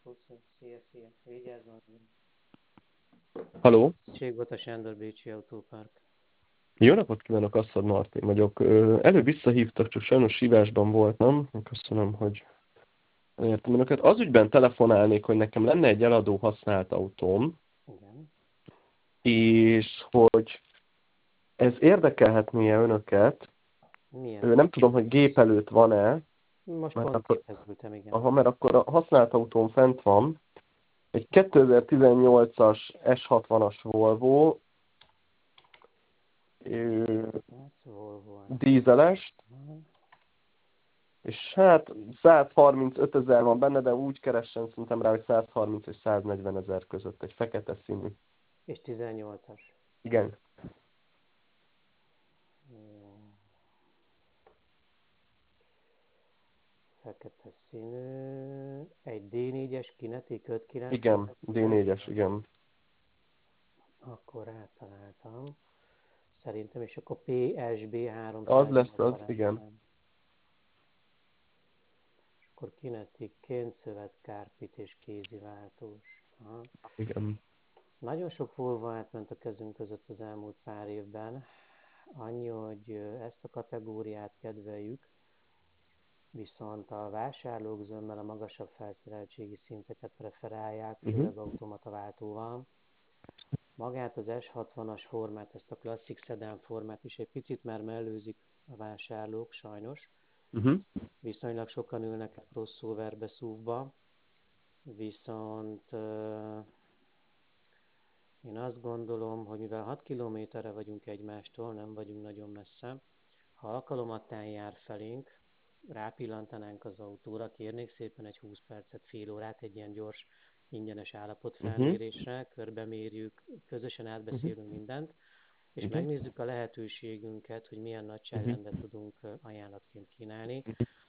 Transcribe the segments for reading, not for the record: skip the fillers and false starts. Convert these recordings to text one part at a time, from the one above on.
Szia. Vigyázzon. Haló, Ségota Sándor, Bécsi Autópark. jó napot kívánok, Asszad Martin vagyok. Előbb visszahívtak, csak sajnos hívásban voltam. Köszönöm, hogy elértem önöket. Az ügyben telefonálnék, hogy nekem lenne egy eladó használt autóm, Igen. és hogy ez érdekelhetné-e önöket. Milyen Nem tudom, típusú? hogy gép előtt van-e, Most mert pont akkor, képhez ültem, igen. mert akkor a használt autóm fent van. Egy 2018-as S60-as Volvo, Hát Volvo dízeles, S60. és hát 135 000 van benne, de úgy keressen szerintem rá, hogy 130 és 140 000 között, egy fekete színű. És 18-as. Igen. Jó. Fekete színű. Egy D4-es Kinetic 590. Igen, D4-es, igen. Akkor rátaláltam. Szerintem, és akkor PSB Az lesz 380 az, igen. rendszám. És akkor Kinetic kénszövet, és kéziváltós. Aha. Igen. Nagyon sok Volvo átment a kezünk között az elmúlt pár évben. Annyi, hogy ezt a kategóriát kedveljük, viszont a vásárlók zömmel a magasabb felszereltségi szinteket preferálják, főleg automata váltóval. Magát az S60-as formát, ezt a klasszik szedán formát is egy picit már mellőzik a vásárlók, sajnos. Viszonylag sokan ülnek a crossoverbe, SUV-ba, viszont én azt gondolom, hogy mivel 6 kilométerre vagyunk egymástól, nem vagyunk nagyon messze, ha alkalomattán jár felénk, rápillantanánk az autóra, kérnék szépen egy 20 percet, fél órát egy ilyen gyors, ingyenes állapotfelmérésre, körbemérjük, közösen átbeszélünk mindent, és megnézzük a lehetőségünket, hogy milyen nagyságrendet tudunk ajánlatként kínálni.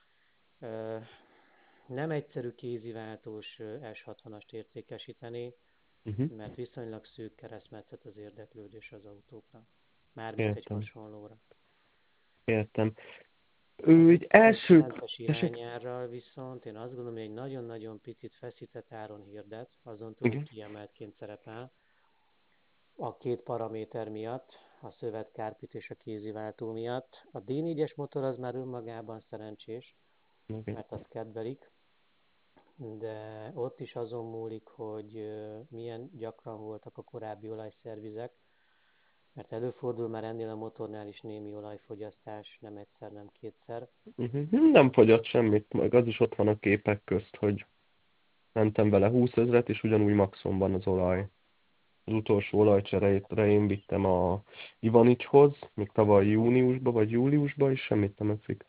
Nem egyszerű kéziváltós S60-ast értékesíteni, mert viszonylag szűk keresztmetszet az érdeklődés az autókra. Mármint egy Értem. hasonlóra. Értem. Az Úgy első... 5.9-es irányárral viszont én azt gondolom, hogy egy nagyon-nagyon picit feszített áron hirdet, azon túl, hogy Igen. kiemeltként szerepel. A két paraméter miatt, a szövetkárpit és a kéziváltó miatt. A D4-es motor az már önmagában szerencsés, mert azt kedvelik, de ott is azon múlik, hogy milyen gyakran voltak a korábbi olajszervizek, mert előfordul már ennél a motornál is némi olajfogyasztás, nem egyszer, nem kétszer. Nem fogyott semmit, meg az is ott van a képek közt, hogy mentem vele 20 000-et, és ugyanúgy maximum van az olaj. Az utolsó olajcserére én vittem a Ivanicshoz, még tavaly júniusban vagy júliusban, és semmit nem eszik.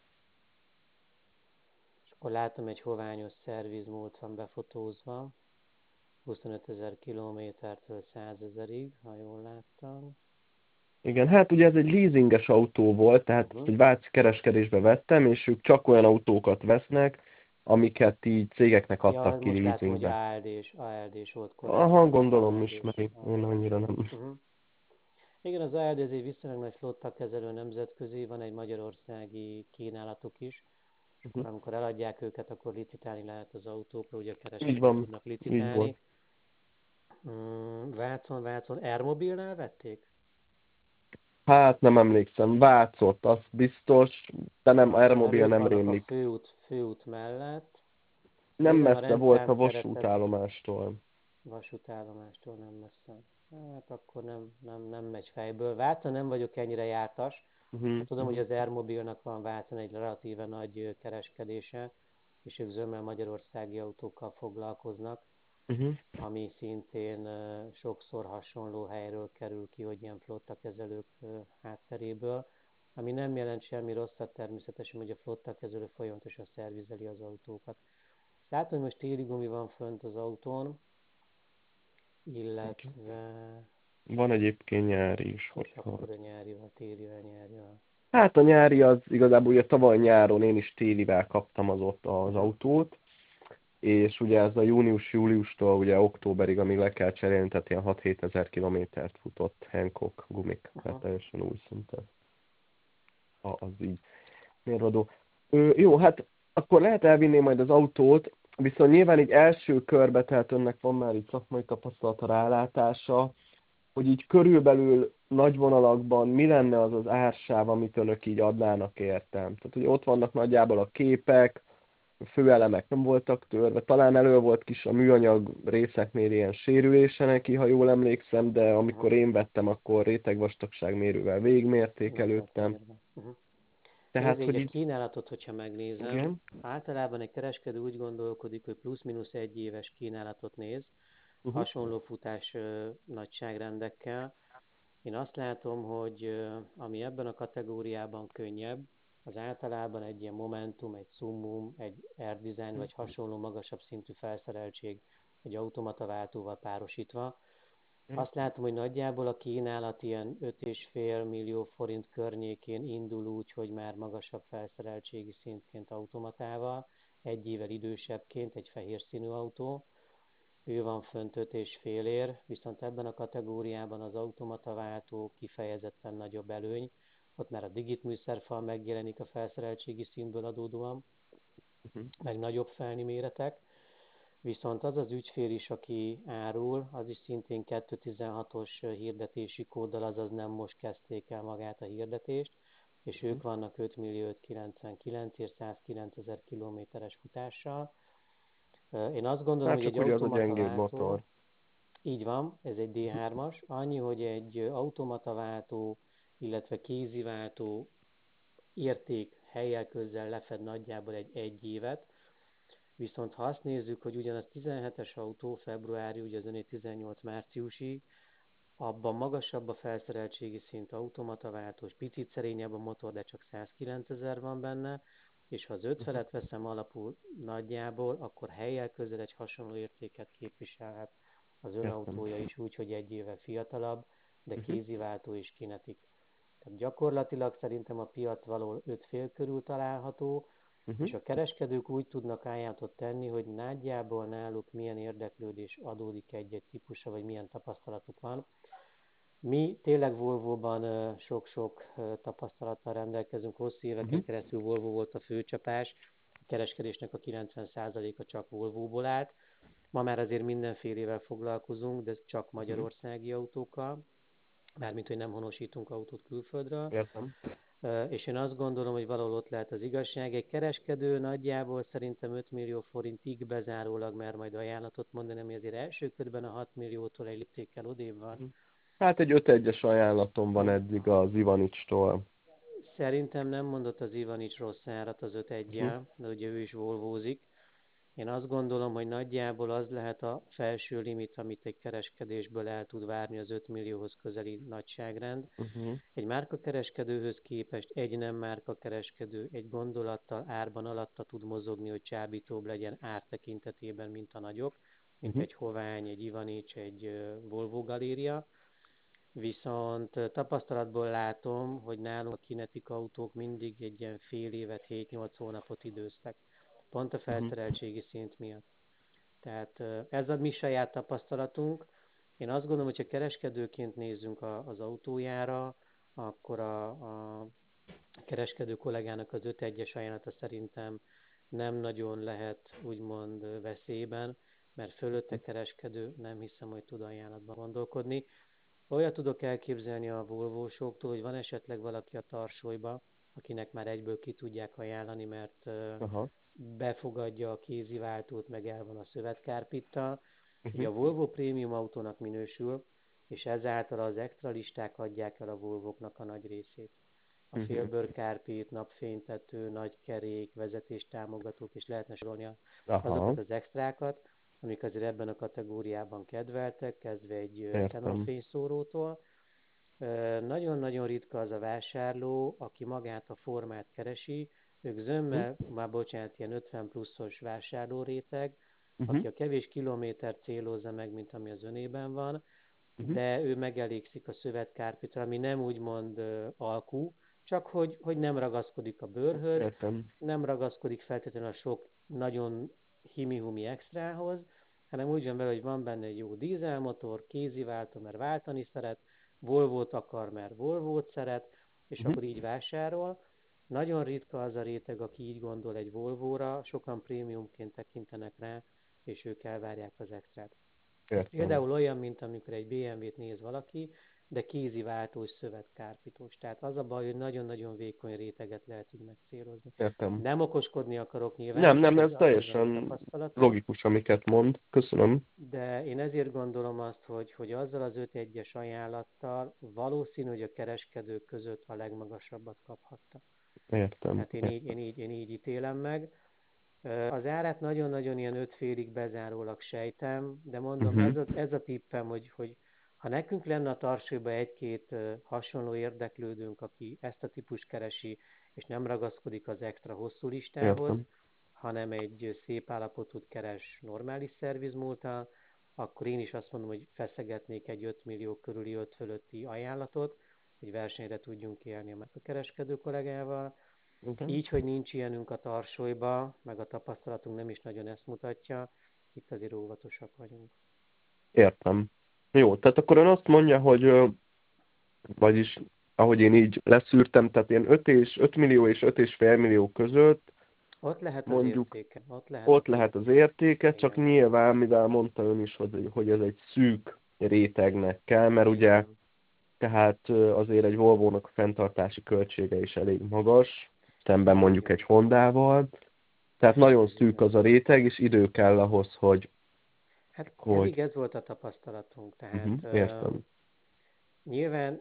És akkor látom, egy hoványos szervizmúlt van befotózva, 25 000 kilométertől 100 000-ig, ha jól láttam. Igen, hát ugye ez egy leasinges autó volt, tehát egy váci kereskedésbe vettem, és ők csak olyan autókat vesznek, amiket így cégeknek Ja, adtak ki most látom, hogy leasingbe. ALD-s volt Aha, korábban. gondolom ALD-s. ismeri, én annyira nem. Igen, az ALD ez egy viszonylag nagy flotta kezelő nemzetközi, van egy magyarországi kínálatuk is, és akkor amikor eladják őket, akkor licitálni lehet az autókra, ugye a Így kereskedők van, tudnak így volt. licitálni. Vácon, Airmobilnál vették? Hát nem emlékszem, Vácot, az biztos, de nem, Mert Aeromobil ők nem vannak a rémlik. főút mellett. Nem Nézem a messze volt a rendszámkeretet, vasútállomástól. vasútállomástól nem messze. Hát akkor nem megy fejből. Vácon nem vagyok ennyire jártas. Tudom, hogy az Airmobilnak van Vácon egy relatíve nagy kereskedése, és ők zömmel magyarországi autókkal foglalkoznak, ami szintén sokszor hasonló helyről kerül ki, hogy ilyen flottakezelők hátteréből, ami nem jelent semmi rosszat természetesen, hogy a flottakezelő folyamatosan szervizeli az autókat. Látom, hogy most téli gumi van fönt az autón, illetve Van egyébként nyári is, és hogyha... akkor a nyárival, télivel, nyárival. Hát a nyári az igazából ugye tavaly nyáron én is télivel kaptam az ott az autót, és ugye ez a június-júliustól ugye októberig, amíg le kell cserélni, tehát ilyen 6-7 ezer kilométert futott Hankook gumik, tehát teljesen új szinten. Az így mérvadó. Jó, hát akkor lehet elvinni majd az autót. Viszont nyilván így első körbe, tehát önnek van már így szakmai tapasztalata, rálátása, hogy így körülbelül nagy vonalakban mi lenne az az ársáv, amit önök így adnának értem. Tehát, hogy ott vannak nagyjából a képek, a főelemek nem voltak törve, talán elő volt kis a műanyag részeknél ilyen sérülése neki, ha jól emlékszem, de amikor én vettem, akkor rétegvastagságmérővel Meg lett végigmértékelődtem. mérve. Nézd, Tehát, így hogy a így, kínálatot, hogyha megnézem, igen, általában egy kereskedő úgy gondolkodik, hogy plusz-minusz egy éves kínálatot néz, uh-huh, hasonló futás nagyságrendekkel. Én azt látom, hogy ami ebben a kategóriában könnyebb, az általában egy ilyen Momentum, egy Summum, egy Air Design vagy hasonló magasabb szintű felszereltség egy automata váltóval párosítva. Azt látom, hogy nagyjából a kínálat ilyen 5,5 millió forint környékén indul úgy, hogy már magasabb felszereltségi szintként automatával, egy évvel idősebbként egy fehér színű autó, ő van fönt 5,5 ér, viszont ebben a kategóriában az automata váltó kifejezetten nagyobb előny, ott már a digit műszerfal megjelenik a felszereltségi szintből adódóan, uh-huh, meg nagyobb felni méretek, viszont az az ügyfél is, aki árul, az is szintén 216-os hirdetési kóddal, azaz nem most kezdték el magát a hirdetést, és ők vannak 5.599-ért 109 ezer kilométeres futással. Én azt gondolom, hát hogy csak egy ugye az a automata gyengébb motor. váltó, így van, ez egy D3-as, annyi, hogy egy automata váltó, illetve kézi váltó érték helyel közzel lefed nagyjából egy évet, viszont ha azt nézzük, hogy ugyanaz 17-es autó, februári, ugye az öné 18 márciusi, abban magasabb a felszereltségi szint, automata váltós, picit szerényebb a motor, de csak 109 ezer van benne, és ha az 5 felett veszem alapul nagyjából, akkor helyel közel egy hasonló értéket képviselhet az Értem. önautója is úgy, hogy egy éve fiatalabb, de Uh-huh, kéziváltó és kinetik. Tehát gyakorlatilag szerintem a piac való 5 fél körül található, uh-huh, és a kereskedők úgy tudnak ajánlatot tenni, hogy nagyjából náluk milyen érdeklődés adódik egy-egy típusra, vagy milyen tapasztalatuk van. Mi tényleg Volvo-ban sok-sok tapasztalattal rendelkezünk, hosszú uh-huh, éveken keresztül Volvo volt a főcsapás, a kereskedésnek a 90%-a csak Volvo-ból állt. Ma már azért mindenfélével foglalkozunk, de csak uh-huh. magyarországi autókkal, mármint, hogy nem honosítunk autót külföldről. Értem. És én azt gondolom, hogy valahol ott lehet az igazság. Egy kereskedő nagyjából szerintem 5 millió forintig bezárólag mer majd ajánlatot mondani, ami azért első körben a 6 milliótól egy léptékkel odébb van. Hát egy 5-1-es ajánlatom van eddig az Ivanicstól. Szerintem nem mondott az Ivanics rossz árat az 5-1-jel, de ugye ő is volvózik. Én azt gondolom, hogy nagyjából az lehet a felső limit, amit egy kereskedésből el tud várni az 5 millióhoz közeli nagyságrend. Uh-huh, Egy márkakereskedőhöz képest egy nem márkakereskedő egy gondolattal árban alatta tud mozogni, hogy csábítóbb legyen ár tekintetében, mint a nagyok, mint uh-huh, egy Hovány, egy Ivanics, egy Volvo Galéria. Viszont tapasztalatból látom, hogy nálunk a kinetik autók mindig egy ilyen fél évet, 7-8 hónapot időztek. Pont a uh-huh, felszereltségi szint miatt. Tehát ez a mi saját tapasztalatunk. Én azt gondolom, hogy ha kereskedőként nézzünk az autójára, akkor a kereskedő kollégának az 5-1-es ajánlata szerintem nem nagyon lehet úgymond veszélyben, mert fölötte kereskedő nem hiszem, hogy tud ajánlatban gondolkodni. Olyat tudok elképzelni a Volvo-soktól, hogy van esetleg valaki a tarsolyba, akinek már egyből ki tudják ajánlani, mert aha, befogadja a kéziváltót, meg el van a szövetkárpittal. Ugye uh-huh, a Volvo prémium autónak minősül, és ezáltal az extra listák adják el a Volvoknak a nagy részét. A uh-huh, félbőrkárpit, napfénytető, nagy kerék, vezetéstámogatók, és lehetne sorolni aha, azokat az extrákat, amik azért ebben a kategóriában kedveltek, kezdve egy értem. xenonfényszórótól. Nagyon-nagyon ritka az a vásárló, aki magát a formát keresi, ők Uh-huh, zömmel, már bocsánat, ilyen 50 pluszos vásárlóréteg, uh-huh, aki a kevés kilométer célozza meg, mint ami az önében van, uh-huh, de ő megelégszik a szövetkárpitra, ami nem úgymond alkú, csak hogy nem ragaszkodik a bőrhöz, értem. nem ragaszkodik feltétlenül a sok nagyon himi-humi extrához, hanem úgy van vele, hogy van benne egy jó dízelmotor, kéziváltó, mert váltani szeret, Volvo-t akar, mert Volvo-t szeret, és Uh-huh, akkor így vásárol. Nagyon ritka az a réteg, aki így gondol egy Volvo-ra, sokan prémiumként tekintenek rá, és ők elvárják az extrát. Ez Értem. például olyan, mint amikor egy BMW-t néz valaki, de kézi váltós szövetkárpítós. Tehát az a baj, hogy nagyon-nagyon vékony réteget lehet így megcélozni. Értem. Nem okoskodni akarok nyilván, Nem, csak nem, ez ez amennyire a teljesen tapasztalatom, logikus, amiket mond. Köszönöm. de én ezért gondolom azt, hogy azzal az 5-1-es ajánlattal valószínű, hogy a kereskedők között a legmagasabbat kaphatta. Értem. Tehát én így ítélem meg. Az árát nagyon-nagyon ilyen 5 félig bezárólag sejtem, de mondom, Uh-huh. ez a tippem, hogy ha nekünk lenne a Tarsóban egy-két hasonló érdeklődőnk, aki ezt a típust keresi, és nem ragaszkodik az extra hosszú listához, Értem. hanem egy szép állapotút keres normális szervizmúlttal, akkor én is azt mondom, hogy feszegetnék egy 5 millió körüli 5 fölötti ajánlatot, hogy versenyre tudjunk élni a kereskedő kollégával. Igen. Így, hogy nincs ilyenünk a Tarsolyba, meg a tapasztalatunk nem is nagyon ezt mutatja, itt azért óvatosak vagyunk. Értem. Jó, tehát akkor ön azt mondja, hogy vagyis ahogy én így leszűrtem, tehát ilyen 5 millió és 5,5 millió között Ott lehet az mondjuk értéke, ott lehet a ott lehet az piac. értéke, csak Igen, nyilván, mivel mondta ön is, hogy ez egy szűk rétegnek kell, mert így ugye van. tehát azért egy Volvo-nak a fenntartási költsége is elég magas, szemben mondjuk egy Igen, Hondával. Tehát nagyon ez szűk az igaz. a réteg, és idő kell ahhoz, Hát eddig hogy ez volt a tapasztalatunk, tehát értem. nyilván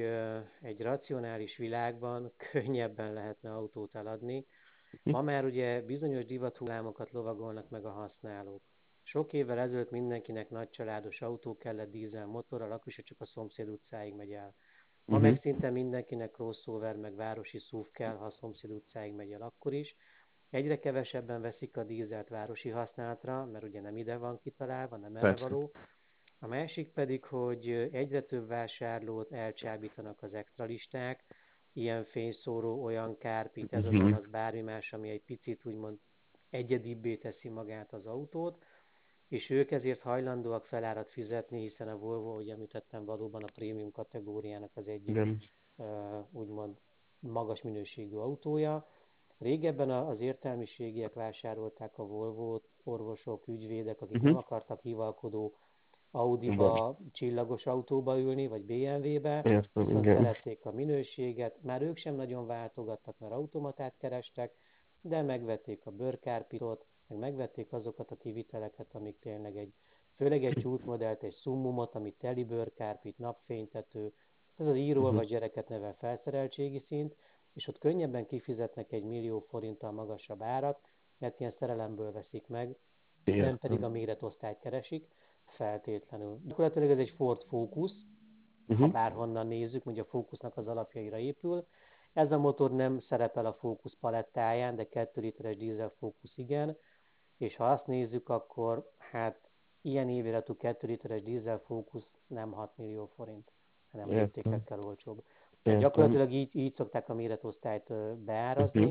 egy racionális világban könnyebben lehetne autót eladni. Ma már ugye bizonyos divathullámokat lovagolnak meg a használók. Sok évvel ezelőtt mindenkinek nagy családos autó kellett, dízel motorral, akkor is csak a szomszéd utcáig megy el. Ma meg Uh-huh. szinte mindenkinek crossover, meg városi SUV kell, ha a szomszéd utcáig megy el, akkor is. Egyre kevesebben veszik a dízelt városi használatra, mert ugye nem ide van kitalálva, nem erre Persze. való. A másik pedig, hogy egyre több vásárlót elcsábítanak az extra listák, ilyen fényszóró, olyan kárpit, ez az Uh-huh. amaz, bármi más, ami egy picit úgymond egyedibbé teszi magát az autót, és ők ezért hajlandóak felárat fizetni, hiszen a Volvo, ahogy említettem, valóban a prémium kategóriának az egyik Igen. úgymond magas minőségű autója. Régebben az értelmiségiek vásárolták a Volvo-t, orvosok, ügyvédek, akik nem Uh-huh. akartak hivalkodó Igen. Audiba, csillagos autóba ülni, vagy BMW-be, Értem, viszont igen. szerették a minőséget. Már ők sem nagyon váltogattak, mert automatát kerestek, de megvették a bőrkárpitot, meg megvették azokat a kiviteleket, amik tényleg főleg egy tyúkmodellt, egy summumot, ami teli bőrkárpit, napfénytető, ez az Uh-huh. írólvas gyereket nevel felszereltségi szint, és ott könnyebben kifizetnek 1 millió forinttal magasabb árat, mert ilyen szerelemből veszik meg, nem pedig a Értem. méretosztályt keresik, feltétlenül. Gyakorlatilag ez egy Ford Focus, ha Uh-huh. bárhonnan nézzük, mondja a Focusnak az alapjaira épül. Ez a motor nem szerepel a Focus palettáján, de 2 literes dízel Focus igen, és ha azt nézzük, akkor hát ilyen éviratú 2 literes dízel Focus nem 6 millió forint, hanem Értem. léptékekkel olcsóbb. Tehát Értem. gyakorlatilag így szokták a méretosztályt Uh-huh. beárazni.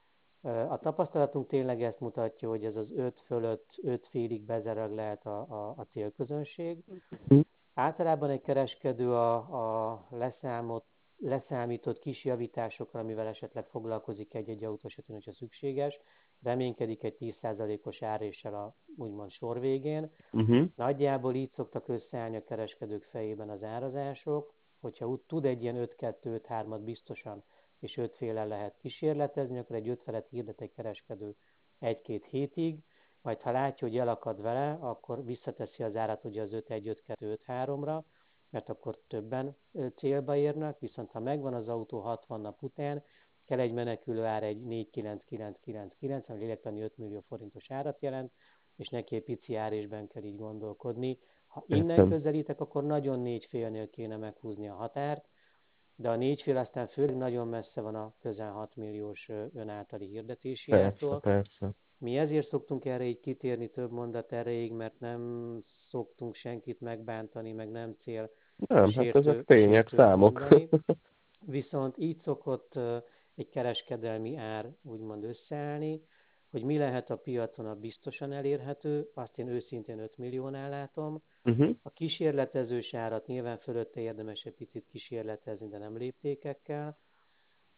A tapasztalatunk tényleg ezt mutatja, hogy ez az 5 fölött, 5 félig bezereg lehet a célközönség. Általában egy kereskedő a leszámított kis javításokra, amivel esetleg foglalkozik egy autó esetén, hogyha szükséges, reménykedik egy 10%-os áréssel a úgymond sor végén. Uh-huh. Nagyjából így szoktak összeállni a kereskedők fejében az árazások, hogyha úgy tud egy ilyen 5-2-5-3-at biztosan, és 5 féle lehet kísérletezni, akkor egy 5 felet hirdet egy kereskedő 1-2 hétig, majd ha látja, hogy elakad vele, akkor visszateszi az árat ugye az 5-1-5-2-5-3-ra, mert akkor többen célba érnek, viszont ha megvan az autó 60 nap után, kell egy menekülő ár egy 4,9999, ami lélektani 5 millió forintos árat jelent, és neki egy pici árésben kell így gondolkodni. Ha innen Értem. közelítek, akkor nagyon 4 félnél kéne meghúzni a határt, de a 4 fél aztán főleg nagyon messze van a közel 6 milliós ön általi hirdetési Persze, ártól. persze. Mi ezért szoktunk erre így kitérni több mondat erejéig, mert nem szoktunk senkit megbántani, meg nem cél Nem, hát ezek tények, sértőt számok. mondani. Viszont így szokott egy kereskedelmi ár úgymond összeállni, hogy mi lehet a piacon a biztosan elérhető, azt én őszintén 5 milliónál látom. Uh-huh. A kísérletezős árat nyilván fölötte érdemes egy picit kísérletezni, de nem léptékekkel.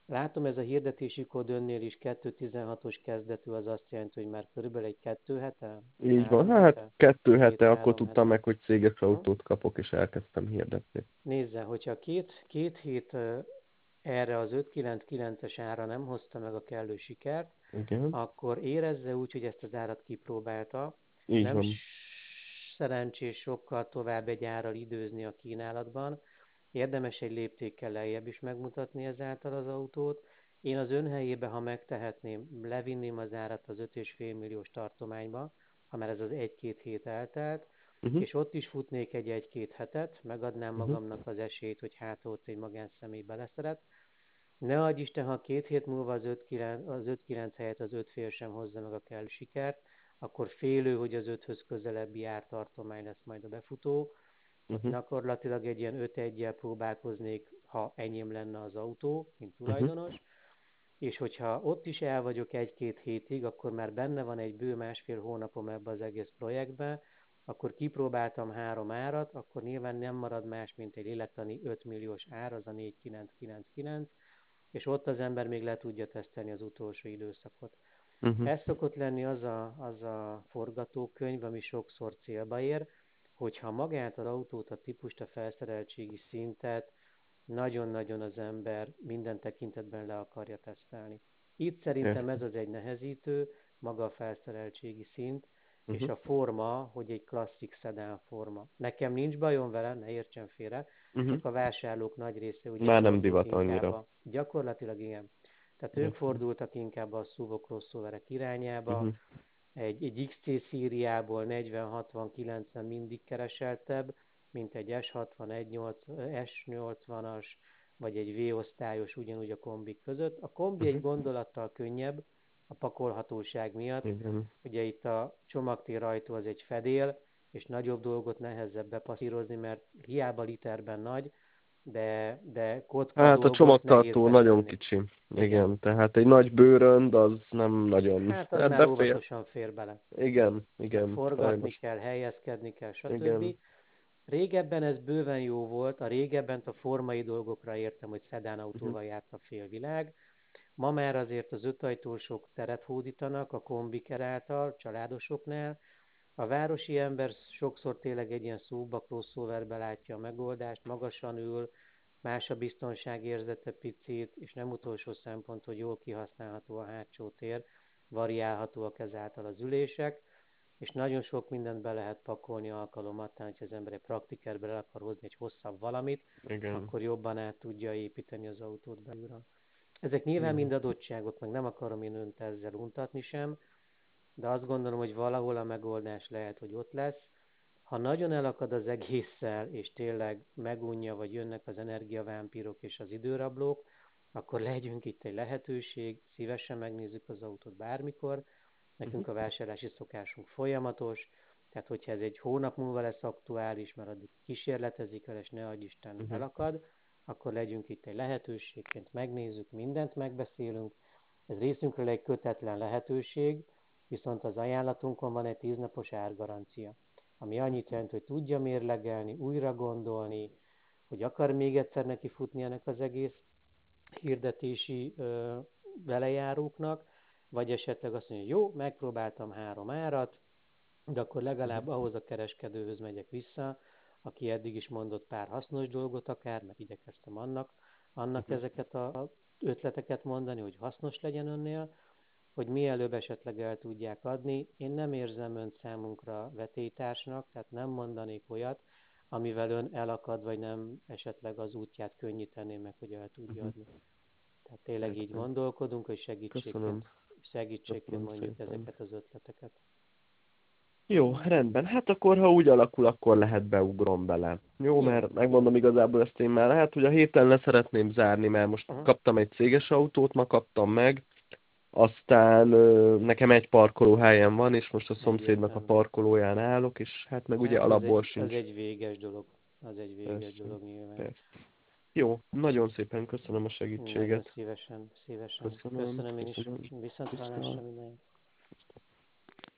Látom, ez a hirdetési kód önnél is 2.16-os kezdetű, az azt jelenti, hogy már körülbelül egy 2 hete? Így van, 3 hát hete? 2 hete, akkor 2-3 tudtam hete. meg, hogy céges Hm? autót kapok, és elkezdtem hirdetni. Nézze, hogyha két hét erre az 599-es ára nem hozta meg a kellő sikert, Igen, akkor érezze úgy, hogy ezt az árat kipróbálta. így Nem van. szerencsés sokkal tovább egy árral időzni a kínálatban. Érdemes egy léptékkel lejjebb is megmutatni ezáltal az autót. Én az ön helyébe, ha megtehetném, levinném az árat az 5,5 milliós tartományba, ha már ez az 1-2 hét eltelt, Uh-huh, és ott is futnék egy 1-2 hetet, megadnám uh-huh, magamnak az esélyt, hogy hát ott egy magánszemély beleszeret. Ne adj Isten, ha 2 hét múlva az 5-9 helyett az 5 fél sem hozza meg a kellő sikert, akkor félő, hogy az 5-höz közelebbi ártartomány lesz majd a befutó. Ott uh-huh, gyakorlatilag egy ilyen 5-1-jel próbálkoznék, ha enyém lenne az autó, mint uh-huh, tulajdonos, és hogyha ott is el vagyok 1-2 hétig, akkor már benne van egy bő 1,5 hónapom ebbe az egész projektbe, akkor kipróbáltam 3 árat, akkor nyilván nem marad más, mint egy lélektani 5 milliós ár, az a 4,999, és ott az ember még le tudja tesztelni az utolsó időszakot. uh-huh. Ez szokott lenni az a forgatókönyv, ami sokszor célba ér, hogyha magát az autót, a típust, a felszereltségi szintet nagyon-nagyon az ember minden tekintetben le akarja tesztelni. Itt szerintem ez Értem. az egy nehezítő, maga a felszereltségi szint, és Uh-huh, a forma, hogy egy klasszik szedán forma. Nekem nincs bajom vele, ne értsen félre, uh-huh. csak a vásárlók nagy része ugye Már nem fordult divat inkább annyira. gyakorlatilag igen. Tehát ők Értem. fordultak inkább a SUV crossoverek irányába, Uh-huh, egy XC szíriából 40-60-90 mindig kereseltebb, mint egy S60, S80-as, vagy egy V-osztályos ugyanúgy a kombik között. A kombi egy uh-huh. gondolattal könnyebb a pakolhatóság miatt. Igen. Ugye itt a csomagtér rajtó az egy fedél, és nagyobb dolgot nehezebb bepasszírozni, mert hiába literben nagy, de kocka Hát a dolgot nehéz csomagtartó nagyon beletenni. kicsi. Igen. Igen, tehát egy nagy bőrönd az nem nagyon Hát az már befér. óvatosan fér bele. Igen, Meg igen, forgatni sajnos. kell, helyezkedni kell, Igen. stb. Régebben ez bőven jó volt, a régebben a formai dolgokra értem, hogy Uh-huh, szedánautóval járt a félvilág. Ma már azért az ötajtósok teret hódítanak a kombik által, családosoknál. A városi ember sokszor tényleg egy ilyen szóba crossoverbe látja a megoldást, magasan ül, más a biztonságérzete picit, és nem utolsó szempont, hogy jól kihasználható a hátsó tér, variálhatóak ezáltal az ülések, és nagyon sok mindent be lehet pakolni alkalomattán, hogyha az ember egy praktikerbe el akar hozni egy hosszabb valamit, igen. akkor jobban át tudja építeni az autót belülről. Ezek nyilván Jó. mind adottságok, meg nem akarom én önt ezzel untatni sem, de azt gondolom, hogy valahol a megoldás lehet, hogy ott lesz. Ha nagyon elakad az egésszel, és tényleg megunja, vagy jönnek az energiavámpírok és az időrablók, akkor legyünk itt egy lehetőség, szívesen megnézzük az autót bármikor. Uh-huh, Nekünk a vásárlási szokásunk folyamatos, tehát hogyha ez egy hónap múlva lesz aktuális, mert addig kísérletezik vele, és ne adj Isten uh-huh, elakad, akkor legyünk itt egy lehetőségként, megnézzük, mindent megbeszélünk. Ez részünkről egy kötetlen lehetőség, viszont az ajánlatunkon van egy 10 napos árgarancia, ami annyit jelent, hogy tudja mérlegelni, újra gondolni, hogy akar még egyszer neki futni ennek az egész hirdetési velejáróknak, vagy esetleg azt mondja, jó, megpróbáltam 3 árat, de akkor uh-huh, legalább ahhoz a kereskedőhöz megyek vissza, aki eddig is mondott pár hasznos dolgot akár, mert igyekeztem annak uh-huh. ezeket a ötleteket mondani, hogy hasznos legyen önnél, hogy mielőbb esetleg el tudják adni. Én nem érzem önt számunkra vetélytársnak, tehát nem mondanék olyat, amivel ön elakad, vagy nem esetleg az útját könnyítené meg, hogy el tudja Uh-huh. adni. Tehát tényleg így Értem. gondolkodunk, hogy Köszönöm. segítségként Köszönöm mondjuk szépen. ezeket az ötleteket. Jó, rendben. Hát akkor, ha úgy alakul, akkor lehet beugrom bele. Jó, Jó, mert megmondom jó. igazából ezt én már lehet, hogy a héten le szeretném zárni, mert most Uh-huh. kaptam egy céges autót, ma kaptam meg, aztán nekem egy parkolóhelyem van, és most a szomszédnak a Egyértelmű. parkolóján állok, és hát meg ugye Hát alapból az sincs. egy véges dolog. Az egy véges Persze, dolog nyilván. persze. Jó, nagyon szépen köszönöm a Nagyon segítséget. szívesen, szívesen. Köszönöm, Köszönöm én is. köszönöm. Viszonthallásra Viszont. mindenki.